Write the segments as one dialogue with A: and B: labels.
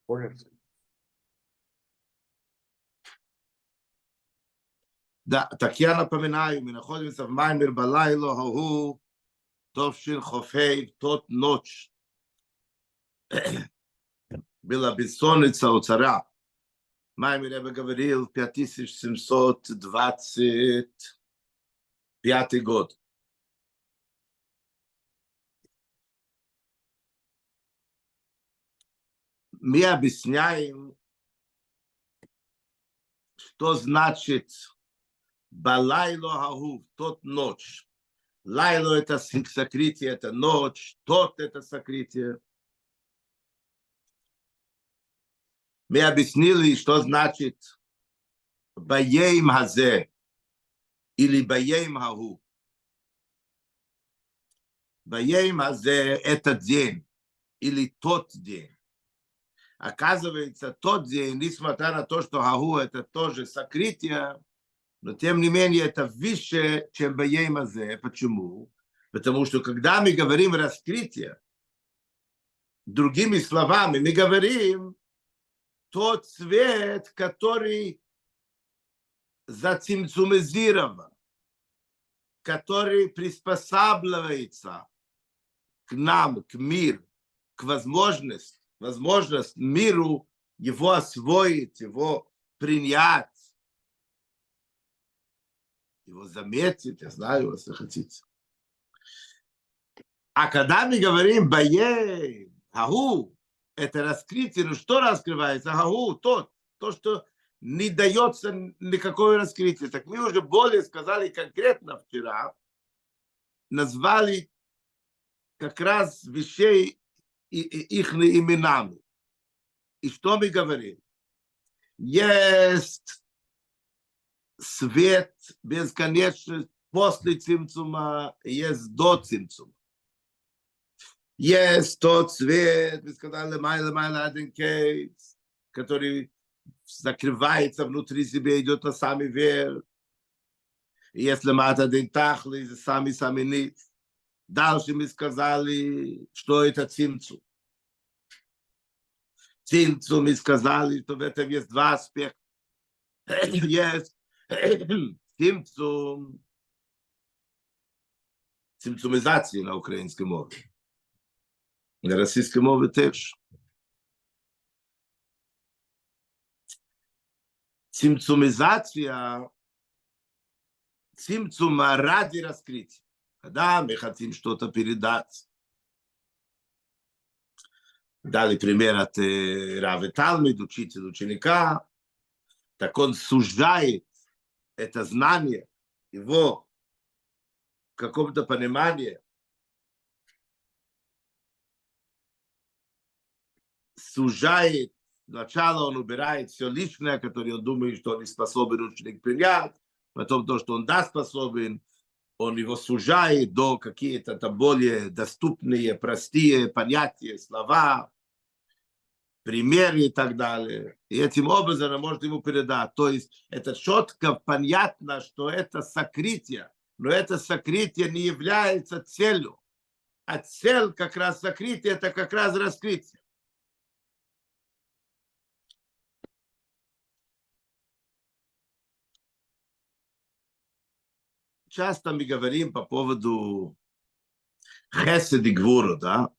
A: Да, так я напоминаю, мы находимся в Маймер Балайло Гагу, Товшин Хофей, в тот ночь была бессонница у царя. Маймер Ребе говорил, 5725 год. Мы объясняем, что значит Балайло Гагу, в тот ночь. Лайло — это сокрытие, это ночь, тот — это сокрытие. Мы объяснили, что значит Баейм Хазе или Баейм Гагу. Баейм Хазе — это день или тот день. Оказывается, тот день, несмотря на то, что Гагу — это тоже сокрытие, но тем не менее это выше, чем Баейм Хазе. Почему? Потому что когда мы говорим раскрытие, другими словами, мы говорим тот свет, который зацимцумизирован, который приспосабливается к нам, к миру, к возможность миру его освоить, его принять, его заметить, я знаю, если хотите. А когда мы говорим «баей», «гагу», это раскрытие, ну что раскрывается? «Гагу», то, что не дается никакое раскрытие. Так мы уже более сказали конкретно вчера, назвали как раз вещей их именами. И что мы говорим? Есть свет бесконечный после цимцума, есть до цимцума. Есть тот свет, мы сказали, майла один кейс, который закрывается внутри себя, идет на самый верх. И если мат один тахли, сами низ. Дальше мы сказали, что это цимцум. Цимцум мы сказали, что в этом есть два аспекта. Есть цимцум, цимцумизация на украинской мове. На российской мове тоже. Цимцумизация, цимцума ради раскрытия. Когда мы хотим что-то передать. Дали пример от Равы Талмид, учитель ученика. Так он сужает это знание, его в каком-то понимании, сужает. Сначала он убирает все лишнее, которое он думает, что он не способен ученик принять. Потом то, что он да способен, он его сужает до какие-то более доступные, простые понятия, слова, примеры и так далее. И этим образом он может ему передать. То есть это четко понятно, что это сокрытие, но это сокрытие не является целью. А цель как раз сокрытия, это как раз раскрытие. Часто мы говорим по поводу хесед и гвура, да?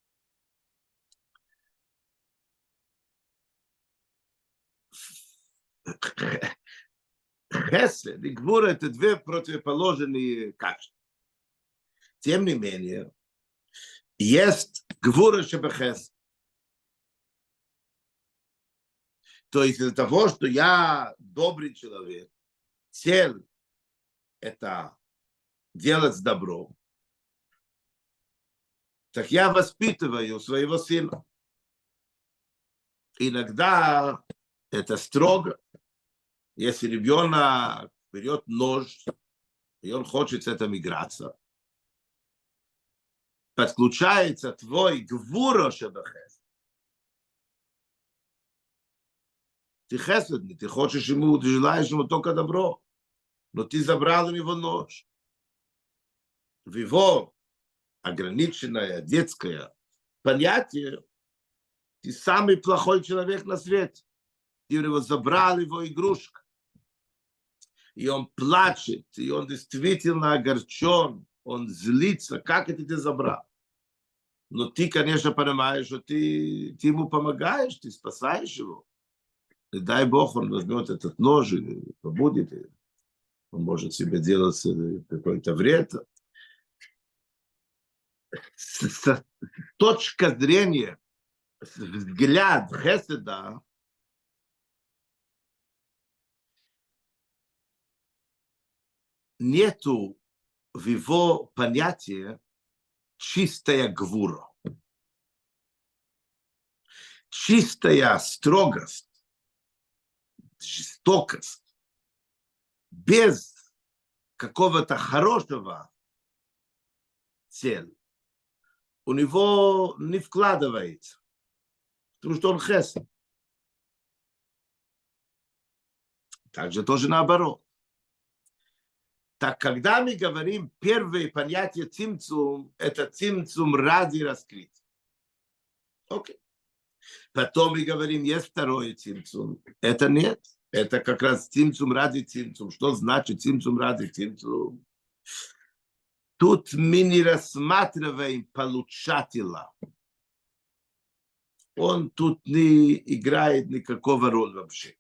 A: Хесед и гвура — это две противоположные качества. Тем не менее, есть гвура шебехесед. То есть из-за того, что я добрый человек, цель — это делать добро, так я воспитываю своего сына. Иногда это строго. Если ребенок берет нож, и он хочет с этим играться, подключается твой гвура шебехесед. Ты хеседный, ты хочешь ему, ты желаешь ему только добро, но ты забрал у него нож. В его ограниченное детское понятие Ты самый плохой человек на свете. Ты его забрал, его игрушка. И он плачет, и он действительно огорчен, он злится. Как это ты забрал? Но ты, конечно, понимаешь, что ты ему помогаешь, ты спасаешь его. И дай Бог, он возьмет этот нож и побудет. И он может себе делать какой-то вред. С точки зрения, взгляд Хеседа, нету в его понятии чистая гвура. Чистая строгость, жестокость, без какого-то хорошего цели, у него не вкладывается, потому что он хесед. Также тоже наоборот. Так, когда мы говорим первое понятие цимцум, это цимцум ради раскрытия. Окей. Потом мы говорим, есть второе цимцум. Это нет. Это как раз цимцум ради цимцум. Что значит цимцум ради цимцум? Тут мы не рассматриваем получателя. Он тут не играет никакого роли вообще.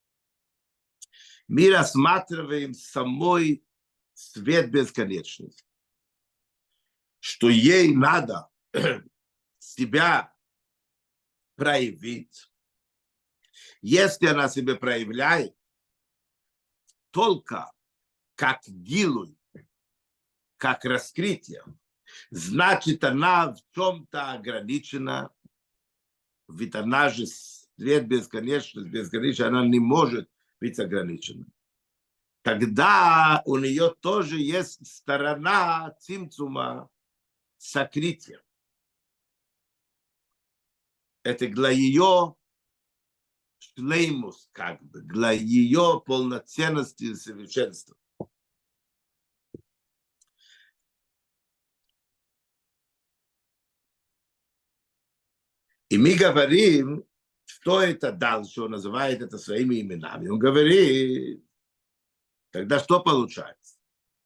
A: Мы рассматриваем самой свет бесконечности. Что ей надо себя проявить. Если она себя проявляет только как гилуй, как раскрытие, значит, она в чем-то ограничена, ведь она же свет бесконечности, она не может быть ограничена. Тогда у нее тоже есть сторона цимцума сокрытия. Это для ее шлеймус, как бы, для ее полноценности и совершенства. И мы говорим, что это дальше, он называет это своими именами. Он говорит, тогда что получается?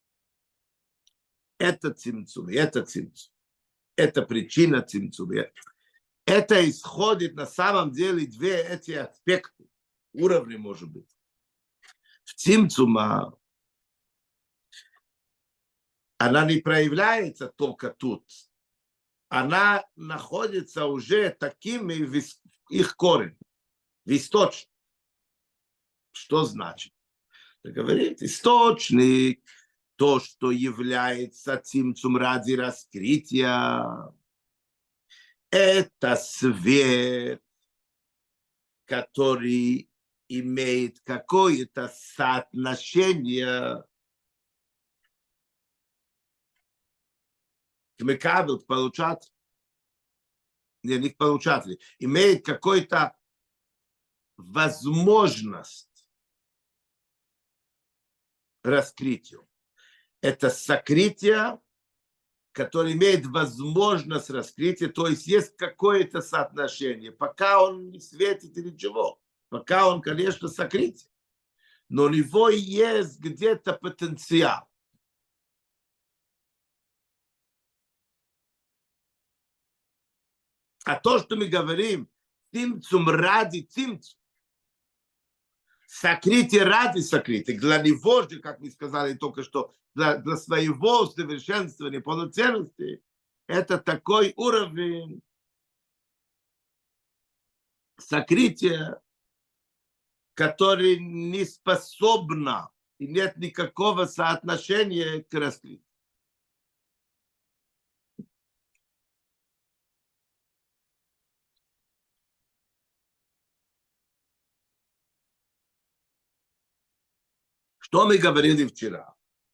A: Это цимцум, это цимцум. Это причина цимцума. Это исходит на самом деле две эти аспекты, уровни, может быть. В цимцума она не проявляется только тут. Она находится уже такими в их корень, в источник. Что значит? Это говорит, источник, то, что является цимцум ради раскрытия, это свет, который имеет какое-то соотношение к мекабель, к получателю, не к получателю, имеет какую-то возможность раскрытию. Это сокрытие, который имеет возможность раскрытия, то есть есть какое-то соотношение. Пока он не светит или чего, пока он, конечно, сокрытие, но у него есть где-то потенциал. А то, что мы говорим, цимцум ради цимцум, сокрытие ради сокрытия, для него же, как мы сказали только что, для своего совершенствования, полноценности, это такой уровень сокрытия, который не способна и нет никакого соотношения к раскрытию. Что мы говорили вчера?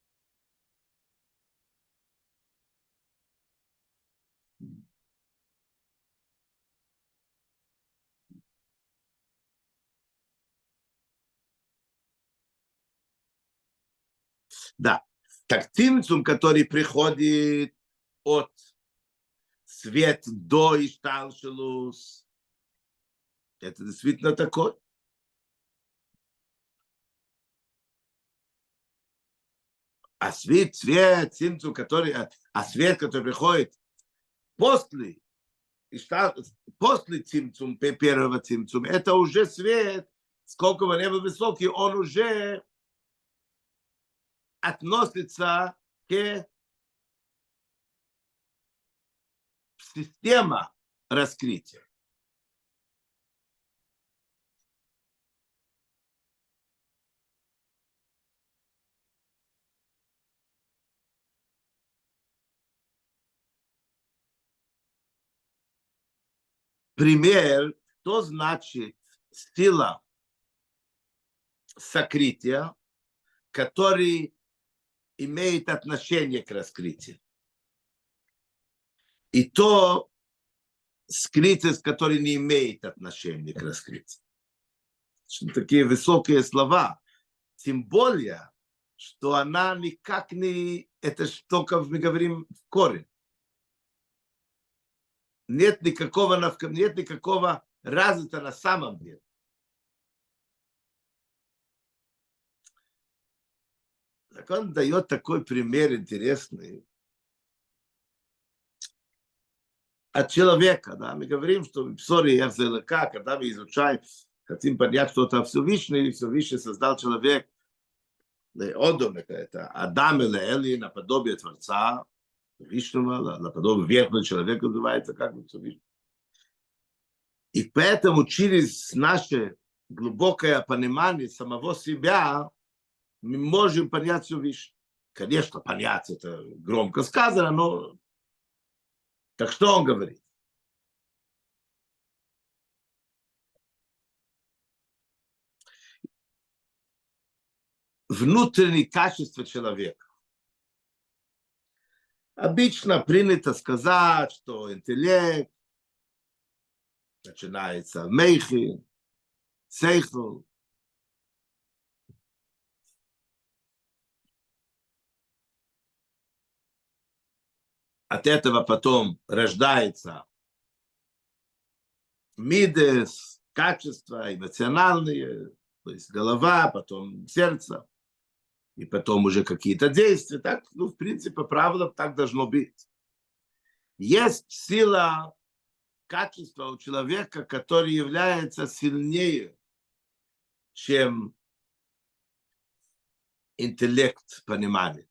A: Да, так цимцум, который приходит от свет до ишталшелус, Это действительно такое. А свет, цимцум, свет, который приходит после, после цимцум, первого цимцума, это уже свет, сколько бы небо высокий, он уже относится к системе раскрытия. Пример, что значит сила сокрытия, который имеет отношение к раскрытию. И то скрытие, которое не имеет отношения к раскрытию. Такие высокие слова. Тем более, что она никак не... Это только мы говорим в корень. Нет никакого развита на самом деле. Так он дает такой пример интересный. От человека, да, мы говорим, что в Псоре Эрзелека, когда мы изучаем, хотим понять что-то Всевышний создал человек, Одом, это Адам или Эли, наподобие Творца, Всевышнего, наподобие верхнего человека называется, как бы Всевышний. И поэтому через наше глубокое понимание самого себя мы можем понять Всевышнего. Конечно, понять это громко сказано, но так что он говорит? Внутренние качества человека. Обычно принято сказать, что интеллект начинается мейхи, сейхл. От этого потом рождается мидес, качества эмоциональные, то есть голова, потом сердце, и потом уже какие-то действия. Так, в принципе, правило так должно быть. Есть сила, качества у человека, который является сильнее, чем интеллект понимания.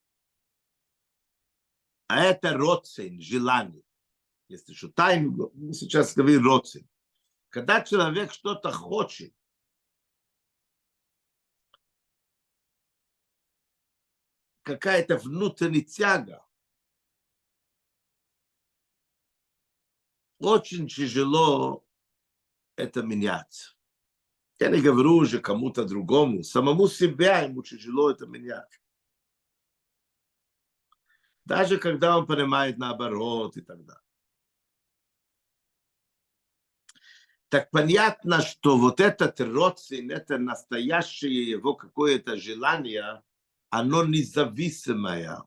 A: А это роцин, желание. Если что тайну, мы сейчас говорим роцин. Когда человек что-то хочет, какая-то внутренняя тяга, очень тяжело это менять. Я не говорю уже кому-то другому, самому себя ему тяжело это менять. Даже когда он понимает наоборот и так далее. Так понятно, что вот этот роцин, это настоящее его какое-то желание, оно независимое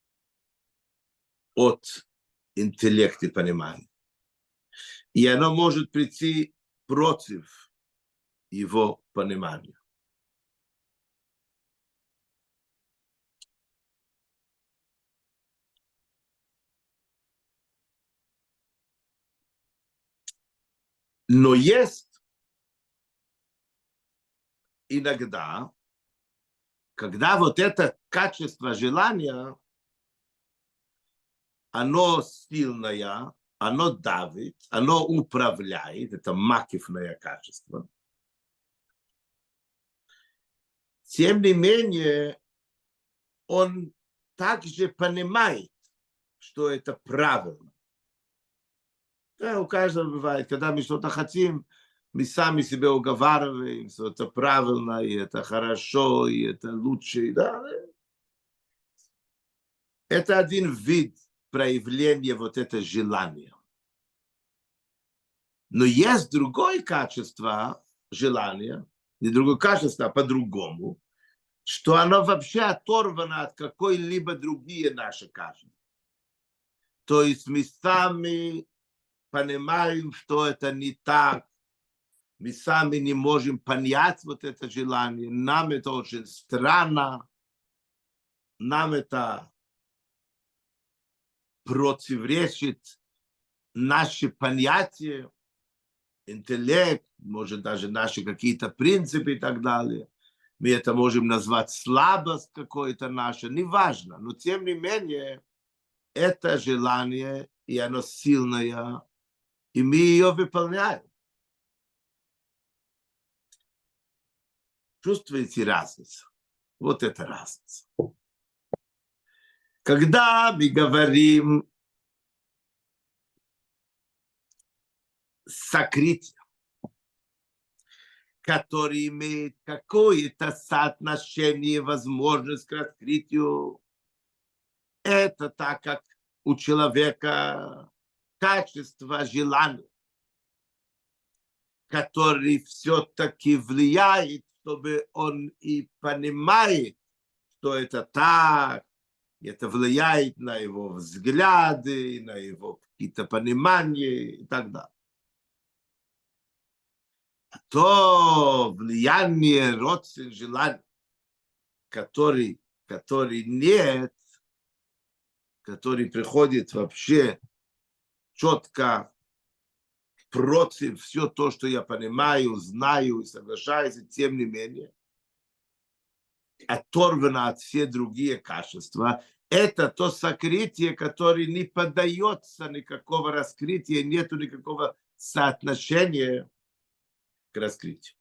A: от интеллекта и понимания. И оно может прийти против его понимания. Но есть иногда, когда вот это качество желания, оно сильное, оно давит, оно управляет, это макифное качество. Тем не менее, он также понимает, что это правильно. Да, у каждого бывает, когда мы что-то хотим, мы сами себя уговариваем, что это правильно, и это хорошо, и это лучше. Да? Это один вид проявления вот этого желания. Но есть другое качество желания, не другое качество, а по-другому, что оно вообще оторвано от какой-либо другие наши качества. То есть мы сами понимаем, что это не так, мы сами не можем понять вот это желание, нам это очень странно, нам это противоречит наши понятия, интеллект, может даже наши какие-то принципы и так далее. Мы это можем назвать слабость какой-то наша, неважно, но тем не менее это желание, и оно сильное, и мы ее выполняем. Чувствуете разницу? Вот это разница. Когда мы говорим сокрытие, который имеет какое-то соотношение, возможность к раскрытию, это так, как у человека качество желания, который все-таки влияет, чтобы он и понимает, что это так, это влияет на его взгляды, на его какие-то понимания и так далее. То влияние родственных желаний, который нет, который приходит вообще четко против все то, что я понимаю, знаю и соглашаюсь, и тем не менее, оторвано от все другие качества, это то сокрытие, которое не поддается никакого раскрытия, нету никакого соотношения к раскрытию.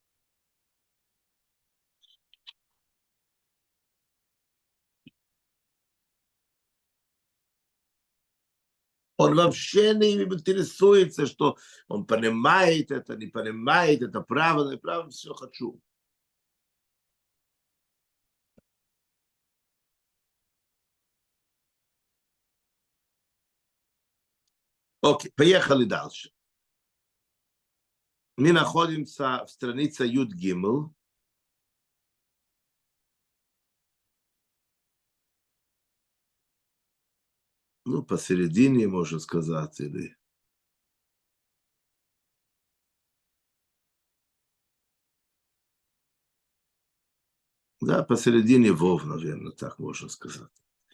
A: Он вообще не интересуется, что он понимает это, не понимает, это правильно, неправильно, все хочу. Окей, поехали дальше. Мы находимся в странице Юд Гимл. Ну, посередине, можно сказать, или... Да, посередине Вов, наверное, так можно сказать.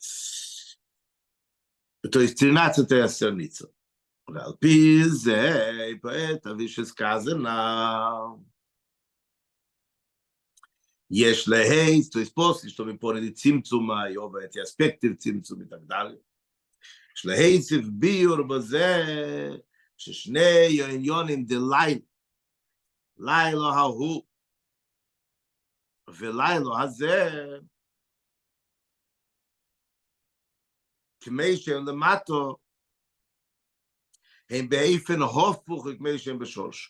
A: То есть 13-я страница. Пизе, поэтому выше сказано. Есть лехейс, то есть после, что мы поняли цимцума и оба эти аспекты в цимцуме и так далее. שלהיס ביור בזה ששני עניונים דלילה, לילה ההוא ולילה הזה, כמי שהם למטו, הם באופן הפוך כמי שהם בשורש.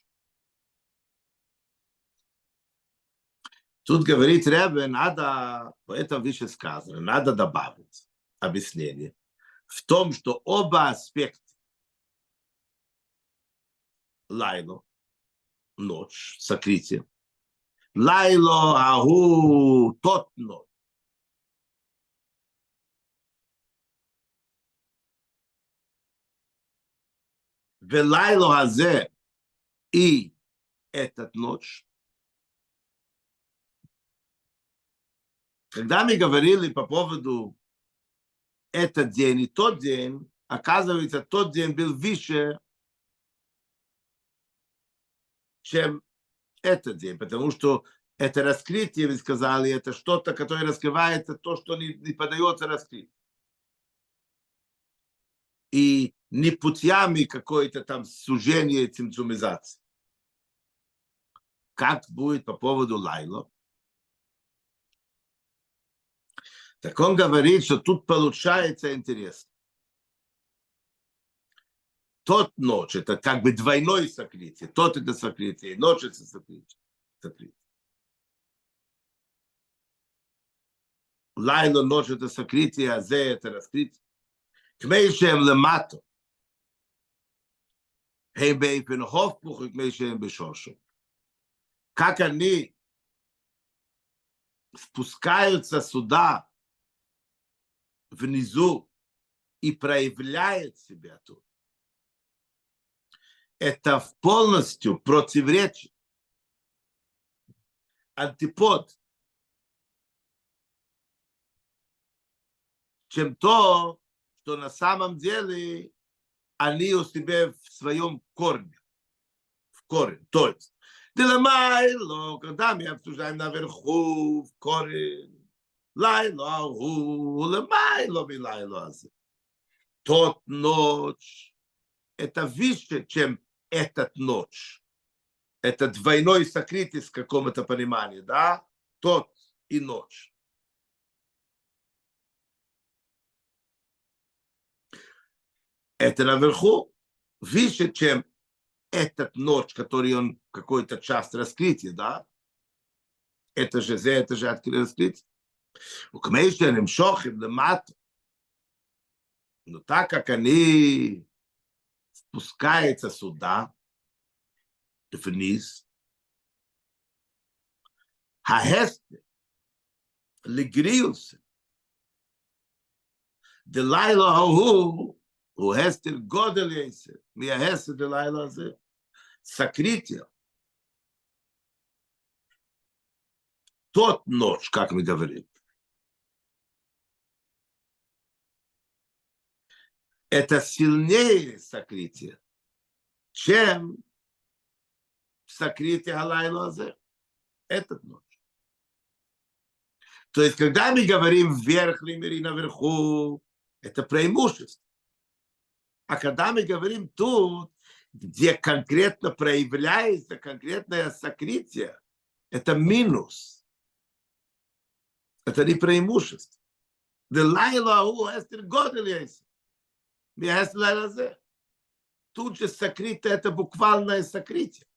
A: Тут говорит Ребе, надо, это выше сказано, надо добавить объяснение в том, что оба аспекта лайло, ночь, сокрытие, лайло, агу, тот ночь, велайло азе и этот ночь. Когда мы говорили по поводу этот день и тот день, оказывается, тот день был выше, чем этот день, потому что это раскрытие, вы сказали, это что-то, которое раскрывается, то, что не поддается раскрытию. И не путями какой-то там сужения, цимцумизации. Как будет по поводу Лайло? Так он говорит, что тут получается интересно. Тот ночь, это как бы двойное сокрытие. Тот это сокрытие, ночь это сокрытие. Лайло, ночь это сокрытие, а зе это раскрытие. כמי שהם למטו, הם באופן הפוך וכמי שהם בשורשו. Как они спускаются сюда, внизу, и проявляют себя тут. Это полностью противоречит антипод, чем то, что на самом деле они у себя в своем корне, в корень. То есть, Деламайло, когда мы обсуждаем наверху, в корень, лайло, агу, лемайло, милайло, азе. Тот ночь, это выше, чем этот ночь. Это двойной сокрытие в каком-то понимании, да? Тот и ночь. Это наверху выше, чем этот ночь, который он какой-то часть раскрытия, да? Это же открытие раскрытие. וכמי נמשוך למטה, но так как они спускаются сюда, вниз, ההסתר לגריוס, דלילה ההוא, הוא הסתר גודל יסר, מההסתר דלילה הזה, сокрытие, тот ночь, как мы говорим, это сильнее сокрытие, чем сокрытие Алайла Азе, этот ночь. То есть, когда мы говорим в верхнем мире наверху, это преимущество. А когда мы говорим тут, где конкретно проявляется конкретное сокрытие, это минус. Это не преимущество. Тут же сокрытие, это буквальное сокрытие.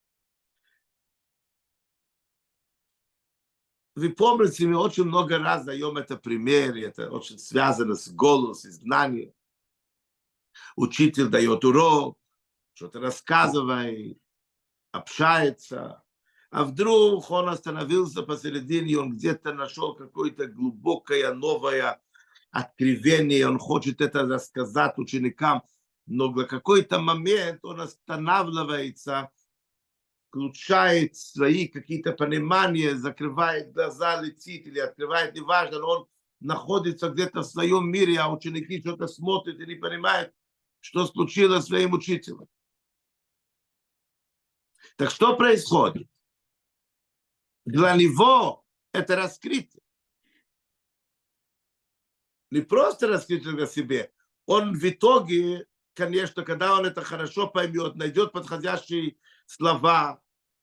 A: Вы помните, мы очень много раз даем это пример, это очень связано с голосом, с знанием. Учитель дает урок, что-то рассказывает, общается, а вдруг он остановился посередине, он где-то нашел какое-то глубокое новое откровение, он хочет это рассказать ученикам, но в какой-то момент он останавливается, включает свои какие-то понимания, закрывает глаза, летит или открывает, неважно, но он находится где-то в своем мире, а ученики что-то смотрят и не понимают, что случилось с своим учителем. Так что происходит? Для него это раскрытие. Не просто раскрытие для себя. Он в итоге, конечно, когда он это хорошо поймет, найдет подходящие слова,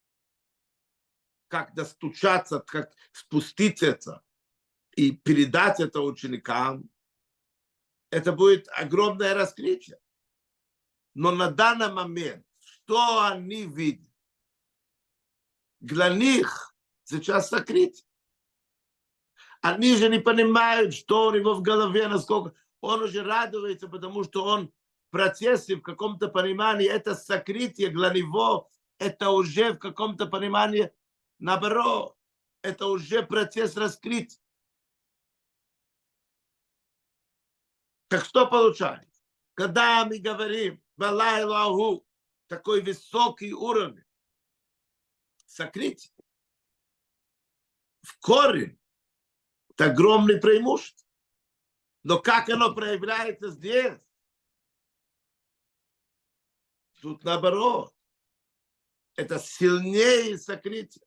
A: как достучаться, как спустить это и передать это ученикам, это будет огромное раскрытие. Но на данный момент, что они видят? Для них сейчас сокрытие. Они же не понимают, что у него в голове, насколько он уже радуется, потому что он в процессе, в каком-то понимании, это сокрытие для него, это уже в каком-то понимании наоборот, это уже процесс раскрытия. Так что получается? Когда мы говорим «Валайлаху», такой высокий уровень сокрытия, в корень, это огромное преимущество. Но как оно проявляется здесь? Тут наоборот. Это сильнее сокрытие.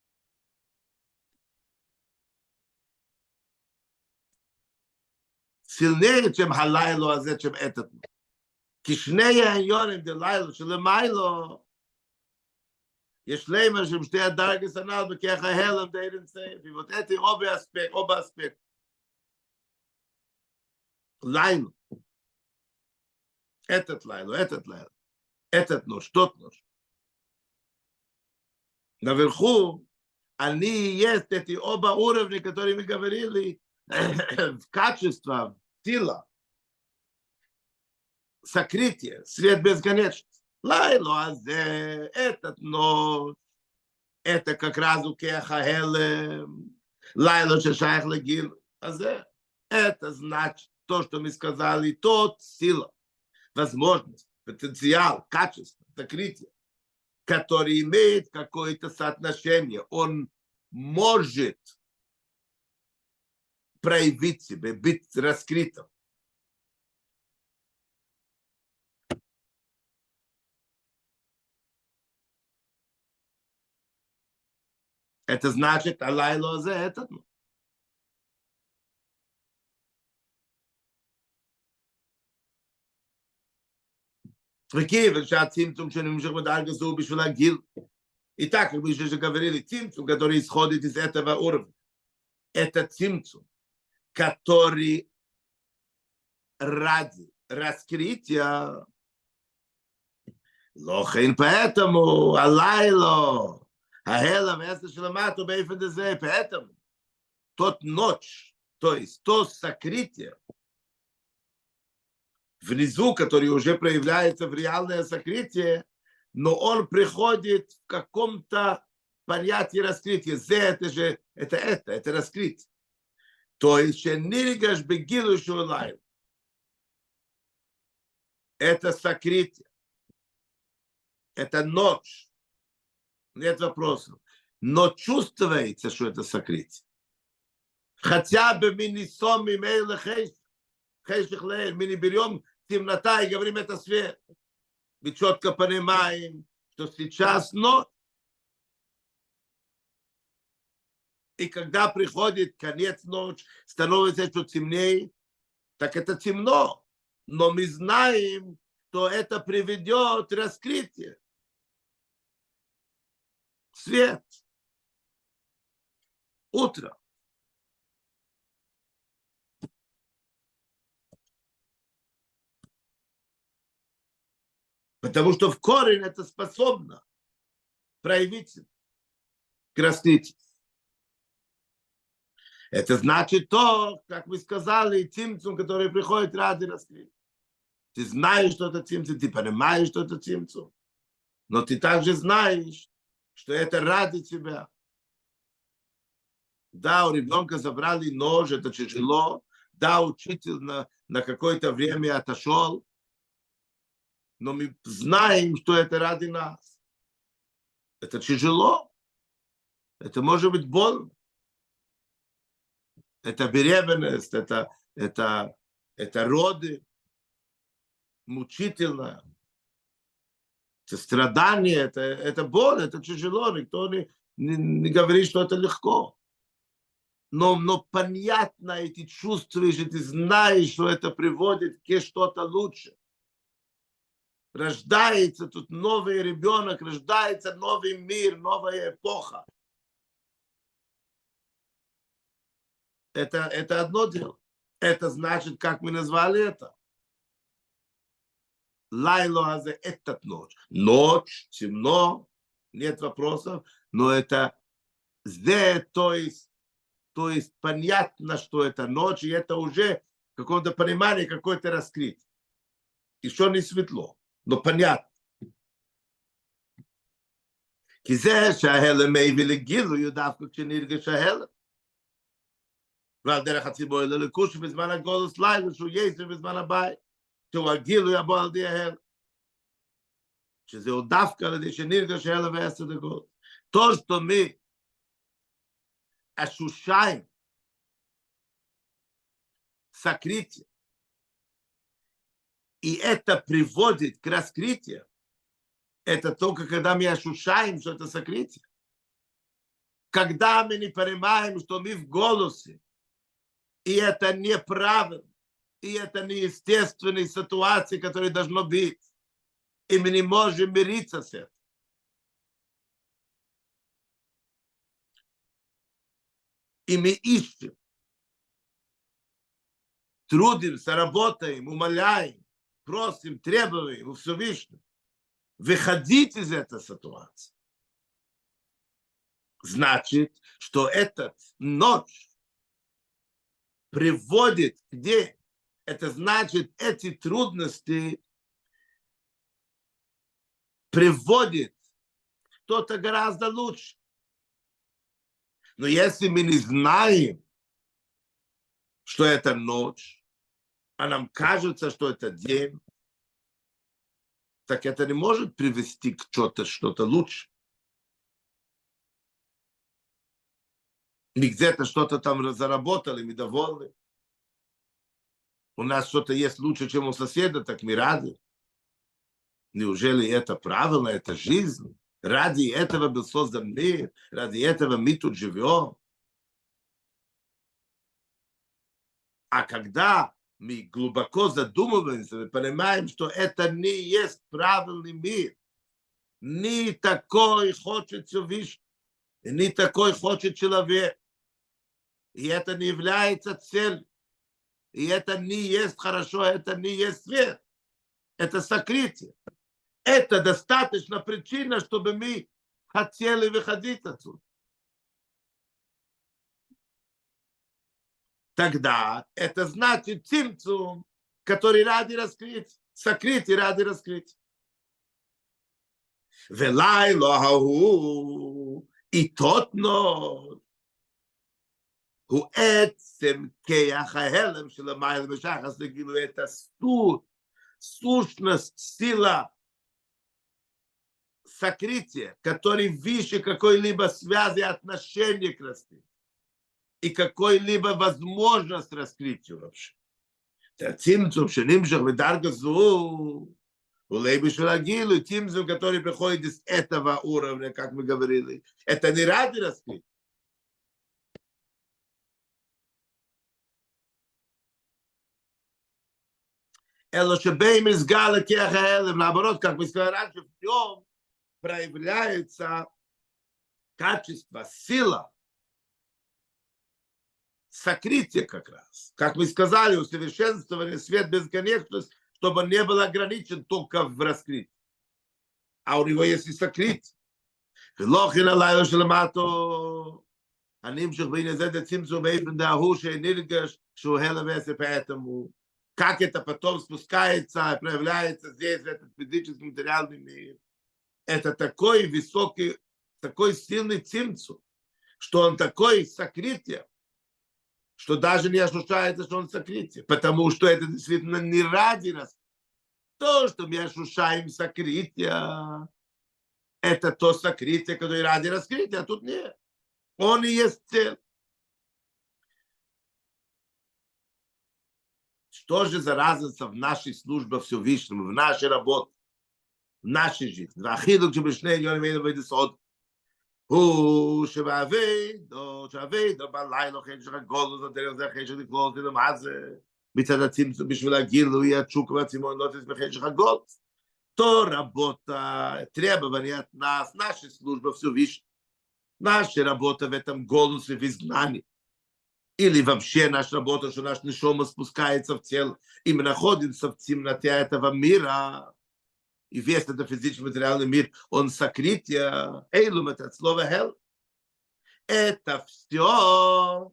A: Сильнее, чем халайло, а чем этот. Кишнея айоним делайло, шелемайло. יש להם שהם שתי הדרגס הנ"ל בכך ההלם דיירן סייף, ובאתי או באספקט. לילה. этот לילה, этот ночь, тот ночь. Наверху они есть эти оба уровня, которые мы говорили, в качестве, сила, сокрытие, свет бесконечности. Лайло азе, этот ночь, это как раз у кеха хелем, лайло шешайх легил азе, это значит то, что мы сказали, тот сила, возможность, потенциал, качество, сокрытие, который имеет какое-то соотношение, он может проявить себя, быть раскрытым. Это значит, алайло за этот. Прикинь, שהצמצום שנמשך בדרגה זו בשביל הגיל. Итак, как мы же говорили, цимцум, который исходит из этого уровня. Это цимцум, который ради раскрытия. Лохин, поэтому, алайло, ахела, место шеламату, бейфедезе, поэтому тот ночь, то есть то сокрытие, внизу, который уже проявляется в реальное сокрытие, но он приходит в каком-то понятии раскрытия. Это же, это раскрытие. То есть, ниргаш бегилу шулай. Это сокрытие. Это ночь. Нет вопросов. Но чувствуется, что это сокрытие. Хотя бы мы несем имейл хейших лейн, мы не берем темнота и говорим, это свет. Мы четко понимаем, что сейчас ночь. И когда приходит конец ночи, становится что темнее, так это темно. Но мы знаем, что это приведет к раскрытию. Свет. Утро. Потому что в корень это способно проявить к раскрытию. Это значит то, как вы сказали, цимцум, который приходит ради раскрытия. Ты знаешь, что это цимцум, ты понимаешь, что это цимцум, но ты также знаешь, что это ради тебя. Да, у ребенка забрали нож, это тяжело. Да, учитель на какое-то время отошел, но мы знаем, что это ради нас. Это тяжело. Это может быть больно. Это беременность, это роды, мучительно. Это страдание, это боль, это тяжело. Никто не говорит, что это легко. Но понятно, и ты чувствуешь, и ты знаешь, что это приводит к что-то лучше. Рождается тут новый ребенок, рождается новый мир, новая эпоха. Это одно дело. Это значит, как мы назвали это. Лайло азе этот ночь. Ночь, темно, нет вопросов, но это то есть понятно, что это ночь, и это уже в каком-то понимании какое-то раскрытие. Еще не светло, но понятно. כי זה שההלם מביא לגילוי דווקא כשנרגש ההלם. ועל דרך הציבור ללכוש בזמן הגולוס לילה, שהוא יסר בזמן הבית, שהוא הגילוי הבא על די ההלם. שזהו דווקא על ידי שנרגש ההלם ועשר דקות. То, что мы ощущаем сокрытие, и это приводит к раскрытию, это только когда мы ощущаем, что это сокрытие. Когда мы не понимаем, что мы в голосе, и это неправильно, и это неестественная ситуация, которая должна быть, и мы не можем мириться с этим. И мы ищем, трудимся, работаем, умоляем, просим, требуем у Всевышнего выходить из этой ситуации. Значит, что эта ночь приводит где? Это значит, эти трудности приводят что-то гораздо лучше. Но если мы не знаем, что это ночь, а нам кажется, что это день, так это не может привести к что-то лучше. Мы где-то что-то там заработали, мы довольны. У нас что-то есть лучше, чем у соседа, так мы рады. Неужели это правильно, это жизнь? Ради этого был создан мир, ради этого мы тут живем. А когда мы глубоко задумываемся, мы понимаем, что это не есть правильный мир. Не такой хочет Всевышний, не такой хочет человек. И это не является целью. И это не есть хорошо, это не есть свет. Это сокрытие. Это достаточно причина, чтобы мы хотели выходить отсюда. Тогда это значит цимцум, который ради раскрыть, сокрытие ради раскрыть. Велай лохау, и тот ночь, הוא עצם כיח ההלם של המים בשחס, כאילו את сущность, сила, сокрытие, который выше какой-либо связи отношения к раскрытию и какой-либо возможность раскрытию вообще. Цимцум, шенимшах бедарга зу, улей бешелагилу, цимцум, который приходит из этого уровня, как мы говорили, это не ради раскрытия. Эло шебей мизгала кеха элем, наоборот, как мы сказали раньше, в нем проявляется качество, сила, сокрытие как раз. Как мы сказали, усовершенствование, свет бесконечность, чтобы он не был ограничен только в раскрытии. А у него есть и сокрытие. Как это потом спускается, проявляется здесь, в этот физический материальный мир. Это такой высокий, такой сильный цимцум, что он такой сокрытие, что даже не ощущается, что он сокрытие, потому что это действительно не ради нас. То, что мы ощущаем сокрытие, это то сокрытие, которое ради раскрытия, а тут нет. Он и есть цель. Что же за разница в нашей службе Всевышнему, в нашей работе, в нашей жизни? הוא שבעבידו בלילה חשך הגולוס, הדרך זה חשך לקלוס מה זה? מצד הצמצום בשביל הגילוי התשוק והצימון לא תסמך חשך הגולוס. То работа, требования от нас, наша служба Всевышнему, наша работа в этом голосе, в изгнании. Или вообще наша работа, что наш нишома спускается в тело, и мы находимся в темноте этого мира. И весь этот физический материальный мир, он сокрытие, эйлум, это от слова хел. Это все,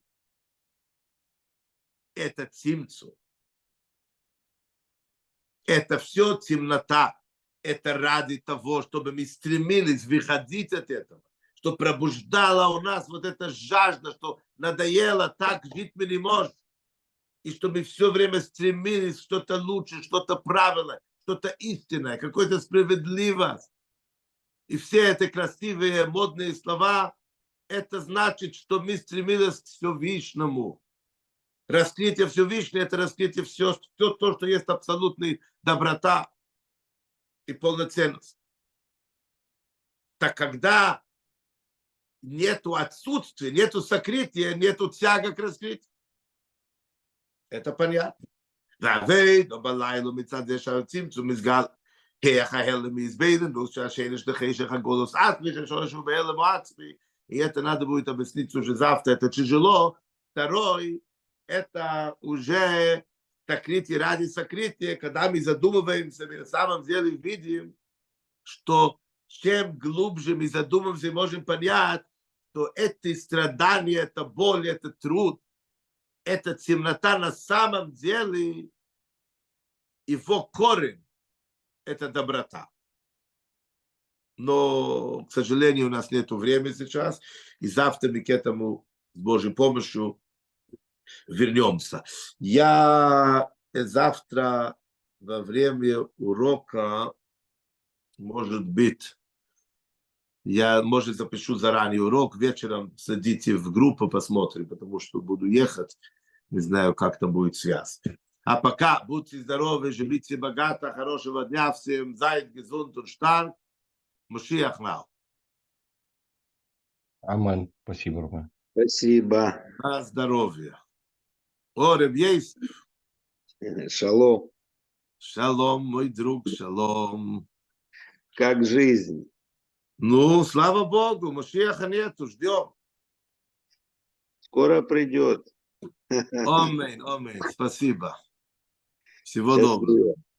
A: это цимцу. Это все темнота. Это ради того, чтобы мы стремились выходить от этого, что пробуждала у нас вот эта жажда, что надоело, так жить мы не можем. И что мы все время стремились что-то лучше, что-то правильное, что-то истинное, какое-то справедливость. И все эти красивые модные слова, это значит, что мы стремились к Всевышнему. Раскрытие Всевышнего – это раскрытие все то, что есть абсолютная доброта и полноценность. Так когда нету отсутствия, нету сокрытия, нету тяга к раскрытию, это понятно. והאבד, בלילה מצד זה שהצמצום מסגל, כיח ההלם מזבדן, שהשלש לחשך הגולוס עצמי, ששורש ובהלם עצמי, и это надо будет объяснить уже завтра, это тяжело. Второй, это уже сокрытие ради сокрытия, когда мы задумываемся, мы на самом деле видим, что чем глубже мы задумываемся, можем понять, что эти страдания, это боль, это труд, эта темнота на самом деле, его корень – это доброта. Но, к сожалению, у нас нет времени сейчас, и завтра мы к этому с Божьей помощью вернемся. Я завтра во время урока, может быть, Я, может, запишу заранее урок, вечером садите в группу, посмотрим, потому что буду ехать, не знаю, как там будет связь. А пока будьте здоровы, живите богато, хорошего дня всем, seid gesund und stark, Машиах нау.
B: Амен. Спасибо, Роман.
C: Спасибо.
A: На здоровье. Орем есть.
C: Шалом.
A: Шалом, мой друг, шалом.
C: Как жизнь?
A: Ну, слава Богу, Машиаха нету, ждем.
C: Скоро придет.
A: Аминь, аминь. Спасибо. Всего
C: Счастливо.
A: доброго.